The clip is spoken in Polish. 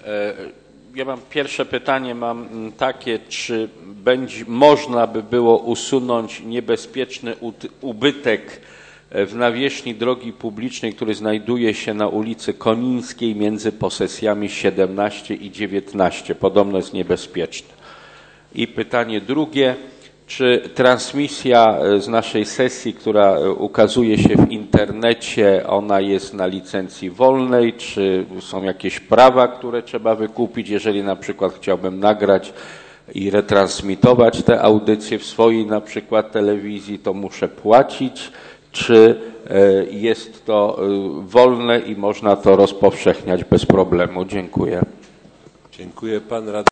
Ja mam pierwsze pytanie takie, czy można by było usunąć niebezpieczny ubytek w nawierzchni drogi publicznej, który znajduje się na ulicy Konińskiej między posesjami 17 i 19. Podobno jest niebezpieczny. I pytanie drugie, czy transmisja z naszej sesji, która ukazuje się w internecie, ona jest na licencji wolnej, czy są jakieś prawa, które trzeba wykupić, jeżeli na przykład chciałbym nagrać i retransmitować te audycje w swojej na przykład telewizji, to muszę płacić, czy jest to wolne i można to rozpowszechniać bez problemu? Dziękuję. Dziękuję. Pan radny.